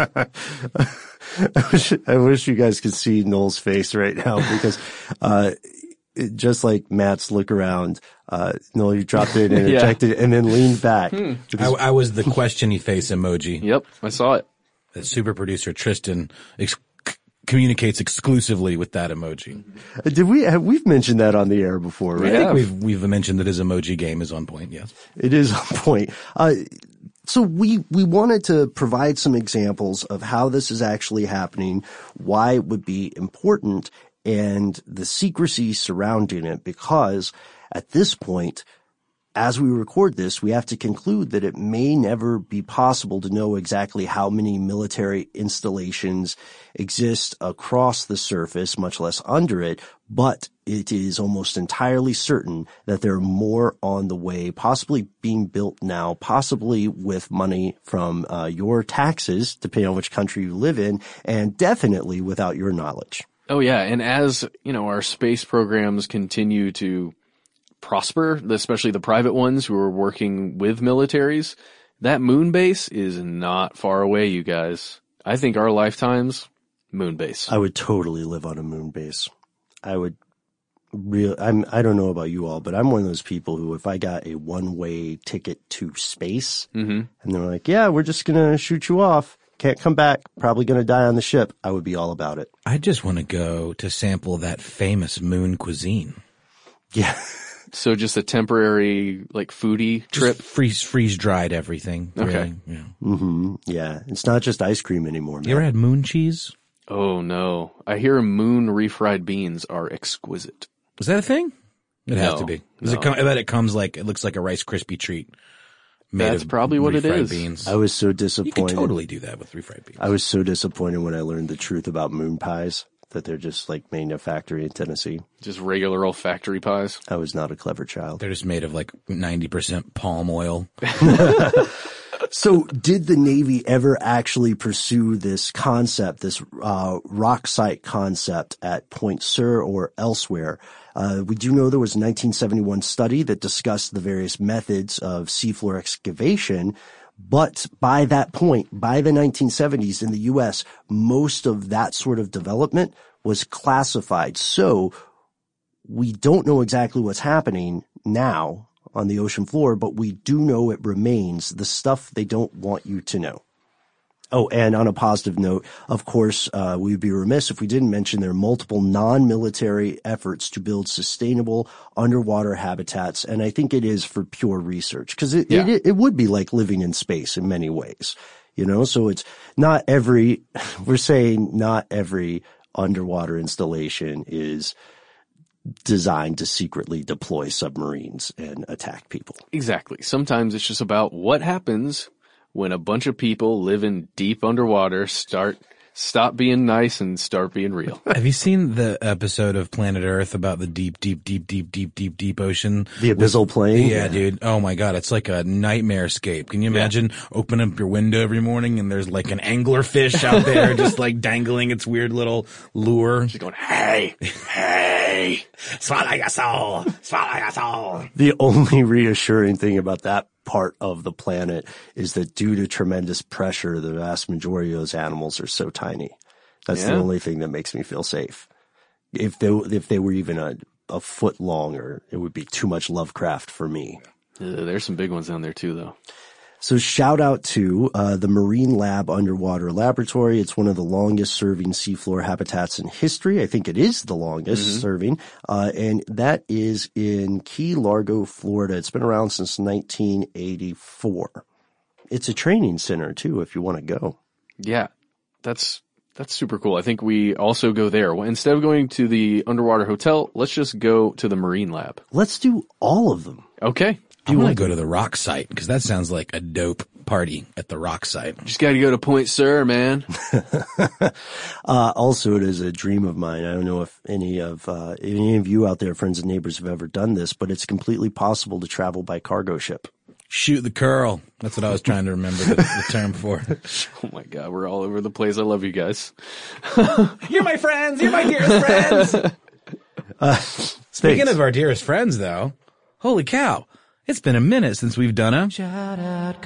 I wish, I wish you guys could see Noel's face right now because, uh, it, just like Matt's look around, uh, Noel, you dropped it and interjected yeah. and then leaned back. Hmm. I, I was the questiony face emoji. Yep, I saw it. The super producer Tristan ex- communicates exclusively with that emoji. Did we have, we've mentioned that on the air before, right? I think we've, we've mentioned that his emoji game is on point. Yes. It is on point. Uh, so we, we wanted to provide some examples of how this is actually happening, why it would be important, and the secrecy surrounding it, because at this point, as we record this, we have to conclude that it may never be possible to know exactly how many military installations exist across the surface, much less under it, but it is almost entirely certain that there are more on the way, possibly being built now, possibly with money from uh, your taxes, depending on which country you live in, and definitely without your knowledge. Oh yeah, and as, you know, our space programs continue to prosper, especially the private ones who are working with militaries, that moon base is not far away, you guys. I think our lifetimes, moon base. I would totally live on a moon base. I would real, I'm, I don't know about you all, but I'm one of those people who, if I got a one-way ticket to space, mm-hmm. and they're like, yeah, we're just gonna shoot you off, can't come back, probably going to die on the ship, I would be all about it. I just want to go to sample that famous moon cuisine. Yeah. So just a temporary, like, foodie trip? Just freeze, freeze dried everything. Okay. Really. Yeah. Mm-hmm. Yeah. It's not just ice cream anymore, man. You ever had moon cheese? Oh, no. I hear moon refried beans are exquisite. Is that a thing? It has No, to be. Does no. it come, I bet it comes like, it looks like a Rice Krispie treat. Made That's of probably what it refried is. Beans. I was so You disappointed. could totally do that with refried beans. I was so disappointed when I learned the truth about moon pies, that they're just like made in a factory in Tennessee. Just regular old factory pies. I was not a clever child. They're just made of like ninety percent palm oil. So did the Navy ever actually pursue this concept, this uh, rock site concept at Point Sur or elsewhere? Uh, we do know there was a nineteen seventy-one study that discussed the various methods of seafloor excavation, but by that point, by the nineteen seventies in the U S, most of that sort of development was classified. So we don't know exactly what's happening now on the ocean floor, but we do know it remains the stuff they don't want you to know. Oh, and on a positive note, of course, uh, we'd be remiss if we didn't mention there are multiple non-military efforts to build sustainable underwater habitats. And I think it is for pure research, because it, Yeah. it, it would be like living in space in many ways, you know? So it's not every, we're saying not every underwater installation is designed to secretly deploy submarines and attack people. Exactly. Sometimes it's just about what happens when a bunch of people living deep underwater start stop being nice and start being real. Have you seen the episode of Planet Earth about the deep, deep, deep, deep, deep, deep, deep ocean? The abyssal plain? Yeah, dude. Oh my God. It's like a nightmare escape. Can you imagine open up your window every morning and there's like an anglerfish out there just like dangling its weird little lure? Just going, hey, hey. Swallow your soul. Swallow your soul. The only reassuring thing about that part of the planet is that due to tremendous pressure, the vast majority of those animals are so tiny. That's the Yeah. only thing that makes me feel safe. If they, if they were even a, a foot longer, it would be too much Lovecraft for me. Uh, there's some big ones down there too, though. So shout out to uh, the Marine Lab Underwater Laboratory. It's one of the longest serving seafloor habitats in history. I think it is the longest Mm-hmm. serving. Uh, and that is in Key Largo, Florida. It's been around since nineteen eighty-four. It's a training center too, if you want to go. Yeah, that's that's super cool. I think we also go there. Well, instead of going to the underwater hotel, let's just go to the Marine Lab. Let's do all of them. Okay. I want to go to the rock site because that sounds like a dope party at the rock site. Just got to go to Point Sur, man. Uh, also, it is a dream of mine. I don't know if any of, uh, any of you out there, friends and neighbors, have ever done this, but it's completely possible to travel by cargo ship. Shoot the curl. That's what I was trying to remember the, the term for. Oh my God, we're all over the place. I love you guys. You're my friends. You're my dearest friends. Uh, Speaking thanks. of our dearest friends, though, holy cow. It's been a minute since we've done a Shout Out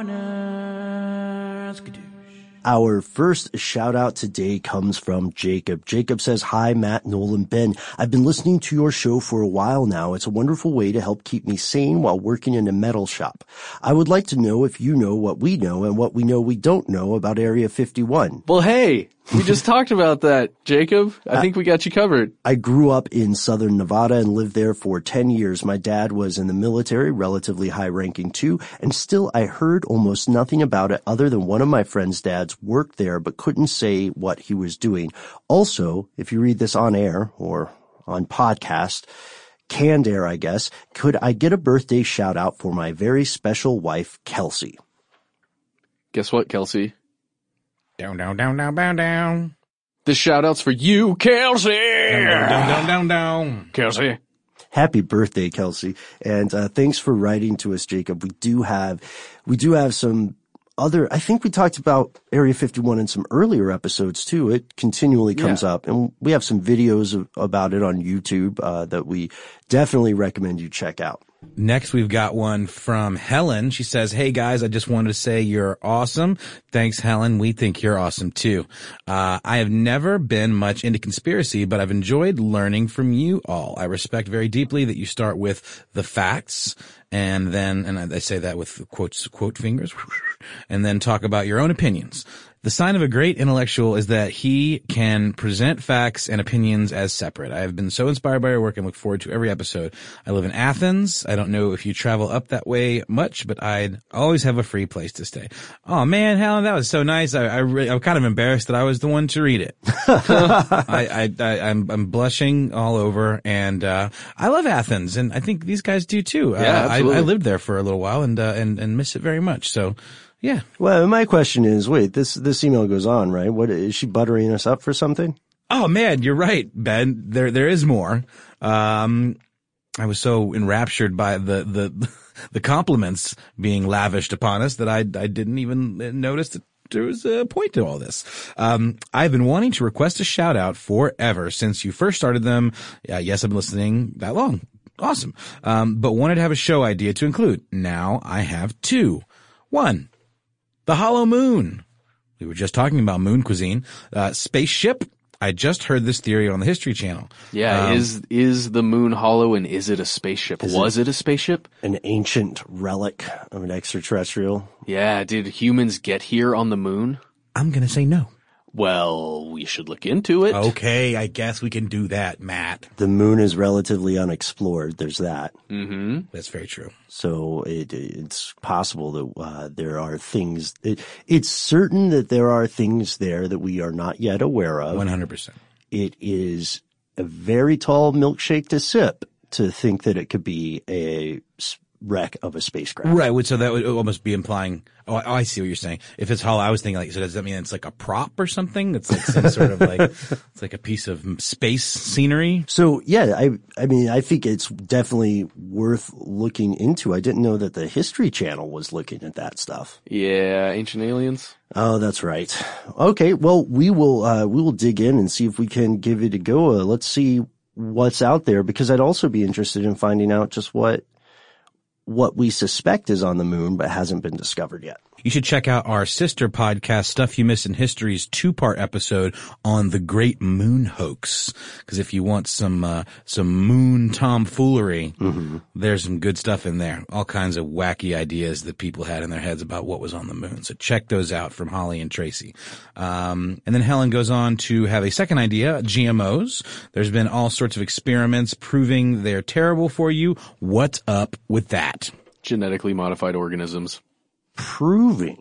Corner. Our first shout out today comes from Jacob. Jacob says, hi, Matt, Nolan, Ben. I've been listening to your show for a while now. It's a wonderful way to help keep me sane while working in a metal shop. I would like to know if you know what we know and what we know we don't know about Area fifty-one. Well, hey, we just talked about that, Jacob. I think we got you covered. I grew up in southern Nevada and lived there for ten years. My dad was in the military, relatively high ranking too, and still I heard almost nothing about it other than one of my friend's dads worked there but couldn't say what he was doing. Also, if you read this on air or on podcast, canned air, I guess, could I get a birthday shout out for my very special wife, Kelsey? Guess what, Kelsey? Down, down, down, down, down, down. This shout out's for you, Kelsey. Down, down, down, down, down. Kelsey. Happy birthday, Kelsey. And, uh, thanks for writing to us, Jacob. We do have, we do have some other, I think we talked about Area fifty-one in some earlier episodes too. It continually comes Yeah. up, and we have some videos of, about it on YouTube, uh, that we definitely recommend you check out. Next, we've got one from Helen. She says, hey guys, I just wanted to say you're awesome. Thanks, Helen. We think you're awesome too. Uh, I have never been much into conspiracy, but I've enjoyed learning from you all. I respect very deeply that you start with the facts and then, and I say that with quotes, quote fingers, and then talk about your own opinions. The sign of a great intellectual is that he can present facts and opinions as separate. I have been so inspired by your work and look forward to every episode. I live in Athens. I don't know if you travel up that way much, but I'd always have a free place to stay. Oh man, Helen, that was so nice. I, I re- I'm kind of embarrassed that I was the one to read it. I, I, I, I'm, I'm blushing all over, and uh I love Athens, and I think these guys do too. Yeah, uh, I, I lived there for a little while, and uh, and and miss it very much. So. Yeah. Well, my question is, wait, this, this email goes on, right? What, is she buttering us up for something? Oh man, you're right, Ben. There, there is more. Um, I was so enraptured by the, the, the compliments being lavished upon us that I, I didn't even notice that there was a point to all this. Um, I've been wanting to request a shout out forever since you first started them. Uh, yes, I've been listening that long. Awesome. Um, but wanted to have a show idea to include. Now I have two. One. The Hollow Moon. We were just talking about moon cuisine. Uh, spaceship. I just heard this theory on the History Channel. Yeah, um, is is the moon hollow, and is it a spaceship? Was it, it a spaceship? An ancient relic of an extraterrestrial? Yeah, did humans get here on the moon? I'm gonna say no. Well, we should look into it. Okay, I guess we can do that, Matt. The moon is relatively unexplored. There's that. Mm-hmm. That's very true. So it, it's possible that uh, there are things. It, it's certain that there are things there that we are not yet aware of. one hundred percent. It is a very tall milkshake to sip to think that it could be a wreck of a spacecraft. Right. So that would almost be implying, oh, I see what you're saying. If it's hollow, I was thinking like, so does that mean it's like a prop or something? It's like some sort of like, it's like a piece of space scenery. So yeah, I, I mean, I think it's definitely worth looking into. I didn't know that the History Channel was looking at that stuff. Yeah. Ancient aliens. Oh, that's right. Okay. Well, we will, uh, we will dig in and see if we can give it a go. Uh, let's see what's out there, because I'd also be interested in finding out just what, what we suspect is on the moon but hasn't been discovered yet. You should check out our sister podcast, Stuff You Missed in History's two-part episode on the Great Moon Hoax. Because if you want some uh, some moon tomfoolery, mm-hmm. there's some good stuff in there. All kinds of wacky ideas that people had in their heads about what was on the moon. So check those out from Holly and Tracy. Um, and then Helen goes on to have a second idea, G M Os. There's been all sorts of experiments proving they're terrible for you. What's up with that? Genetically modified organisms. Proving.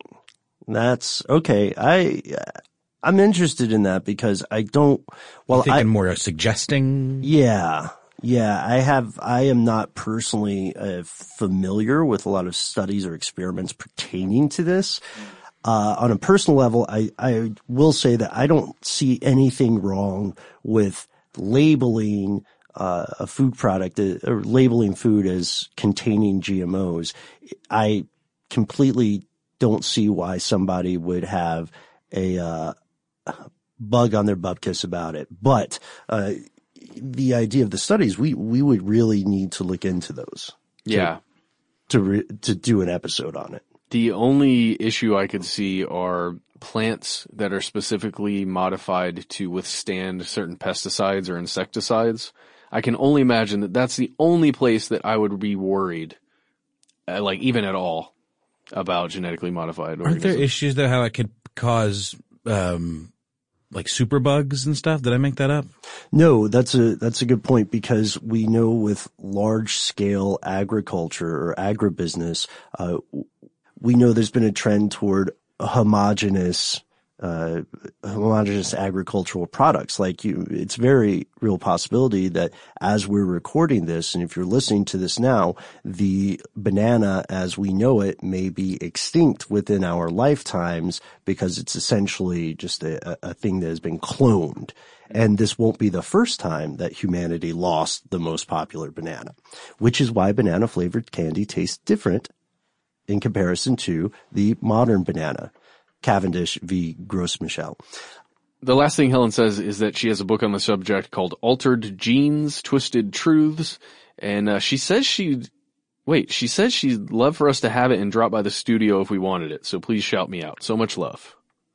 That's okay. I, I'm interested in that because I don't, well, You're thinking I, more suggesting. Yeah. Yeah. I have, I am not personally uh, familiar with a lot of studies or experiments pertaining to this. Uh, on a personal level, I, I will say that I don't see anything wrong with labeling uh, a food product uh, or labeling food as containing G M Os. I completely don't see why somebody would have a uh, bug on their bupkis about it. But uh, the idea of the studies, we we would really need to look into those. To, yeah, to re- to do an episode on it. The only issue I could see are plants that are specifically modified to withstand certain pesticides or insecticides. I can only imagine that that's the only place that I would be worried, uh, like even at all, about genetically modified organisms. Aren't there issues though how it could cause um like superbugs and stuff? Did I make that up? No, that's a that's a good point, because we know with large scale agriculture or agribusiness, uh, we know there's been a trend toward homogeneous uh homogeneous agricultural products. Like you, it's very real possibility that as we're recording this, and if you're listening to this now, the banana as we know it may be extinct within our lifetimes, because it's essentially just a, a thing that has been cloned. And this won't be the first time that humanity lost the most popular banana, which is why banana flavored candy tastes different in comparison to the modern banana. Cavendish v. Gros Michel. The last thing Helen says is that she has a book on the subject called Altered Genes, Twisted Truths. And uh, she says she'd, wait, she says she'd love for us to have it and drop by the studio if we wanted it. So please shout me out. So much love.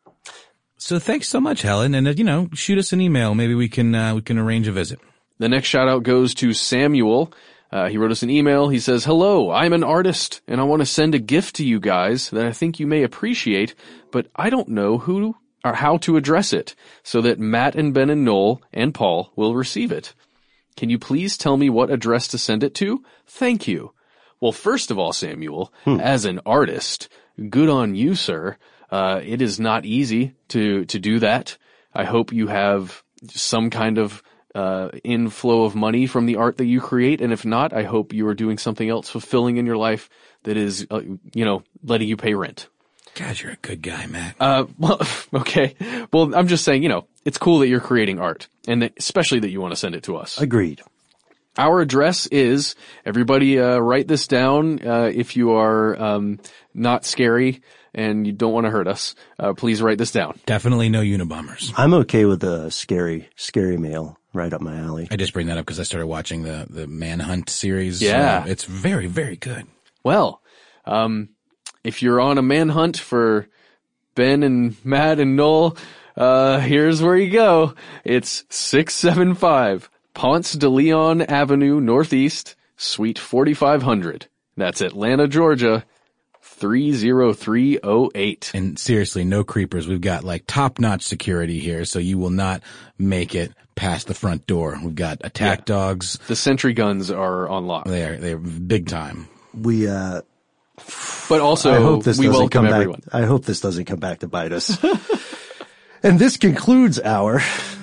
So thanks so much, Helen. And, uh, you know, shoot us an email. Maybe we can, uh, we can arrange a visit. The next shout out goes to Samuel. Uh, he wrote us an email. He says, "Hello, I'm an artist, and I want to send a gift to you guys that I think you may appreciate, but I don't know who or how to address it so that Matt and Ben and Noel and Paul will receive it. Can you please tell me what address to send it to? Thank you." Well, first of all, Samuel, hmm. as an artist, good on you, sir. Uh, it is not easy to, to do that. I hope you have some kind of uh inflow of money from the art that you create, and if not, I hope you are doing something else fulfilling in your life that is, uh, you know, letting you pay rent. God, you're a good guy, Matt. Uh, well, okay. Well, I'm just saying, you know, it's cool that you're creating art, and that, especially that you want to send it to us. Agreed. Our address is, everybody, uh, write this down, uh, if you are, um, not scary and you don't want to hurt us, uh, please write this down. Definitely no Unabombers. I'm okay with the scary, scary mail. Right up my alley. I just bring that up because I started watching the, the Manhunt series. Yeah. Uh, it's very, very good. Well, um, if you're on a manhunt for Ben and Matt and Noel, uh, here's where you go. It's six seven five Ponce de Leon Avenue Northeast, Suite forty-five hundred. That's Atlanta, Georgia, three zero three zero eight. And seriously, no creepers. We've got like top-notch security here, so you will not make it past the front door. We've got attack yeah. dogs. The sentry guns are on lock. They're, they're big time. We, uh, but also, I hope this we doesn't welcome come everyone. Back, I hope this doesn't come back to bite us. And this concludes our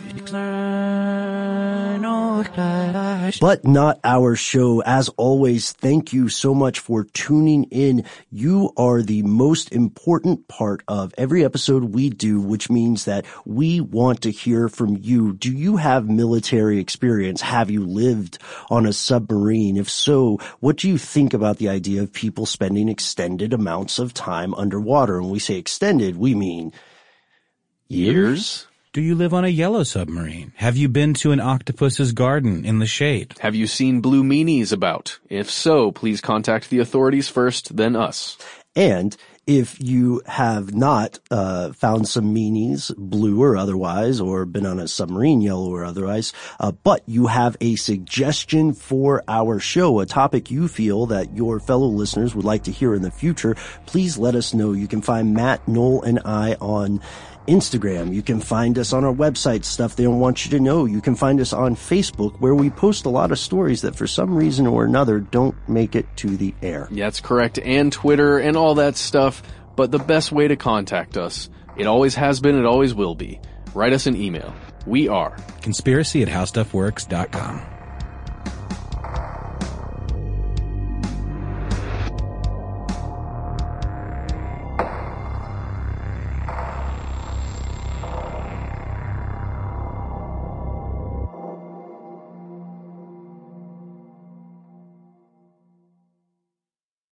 but not our show. As always, thank you so much for tuning in. You are the most important part of every episode we do, which means that we want to hear from you. Do you have military experience? Have you lived on a submarine? If so, what do you think about the idea of people spending extended amounts of time underwater? And when we say extended, we mean years? Do you live on a yellow submarine? Have you been to an octopus's garden in the shade? Have you seen blue meanies about? If so, please contact the authorities first, then us. And if you have not uh found some meanies, blue or otherwise, or been on a submarine, yellow or otherwise, uh, but you have a suggestion for our show, a topic you feel that your fellow listeners would like to hear in the future, please let us know. You can find Matt, Noel, and I on Instagram. You can find us on our website, Stuff They Don't Want You to Know. You can find us on Facebook, where we post a lot of stories that for some reason or another don't make it to the air. Yeah, that's correct. And Twitter and all that stuff. But the best way to contact us, it always has been, it always will be. Write us an email. We are conspiracy at howstuffworks dot com.